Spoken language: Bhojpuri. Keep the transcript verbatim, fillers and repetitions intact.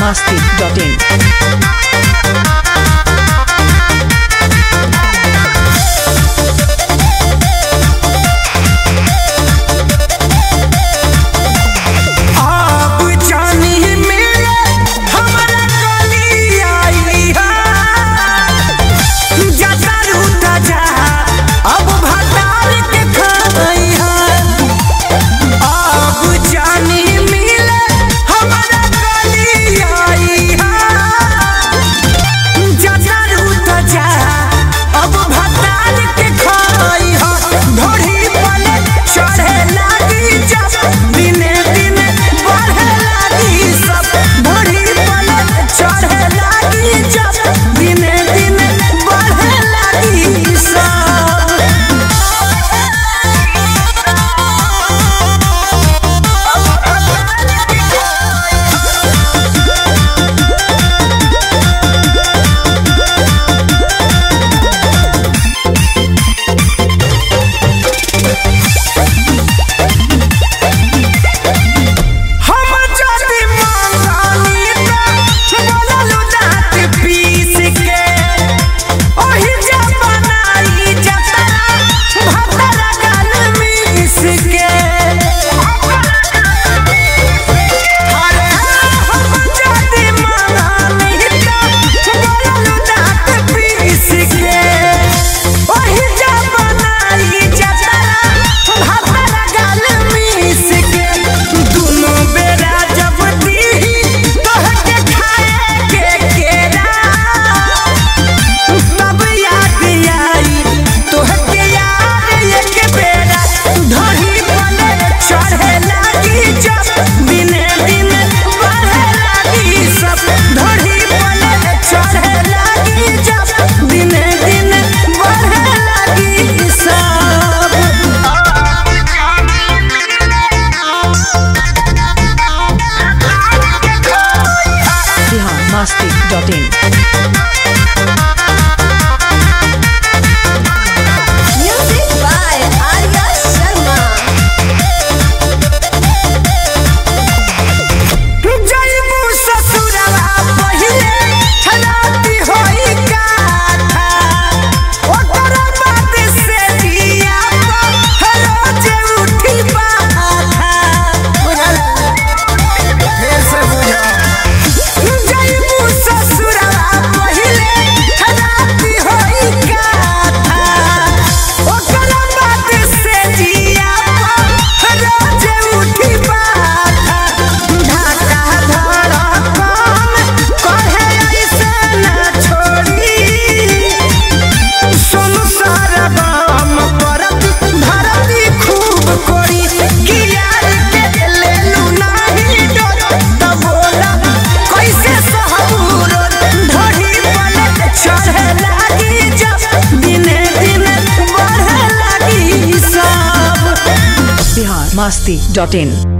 masti dot in. masti dot in. Music by Arya Sharma. जइबू ससुरवा पहिले खलाती होई काथा ओकर बाद से जिया रोज उठी बाथा बुझल फिर से बुझा जइबू ससुरवा पहिले खलाती होई काथा ओकर बाद से जिया रोज उठी बाथा ढाका धड़कन कहे ऐसे न छोड़ी सोनू सारा बाम परत धरती खूब कोरी कियार के लेलू नाही डर त बोला कैसे सहबूर ढोढ़ी पलट चढ़े लागी जब दिने दिन बढ़े लागी सब Bihar masti dot in.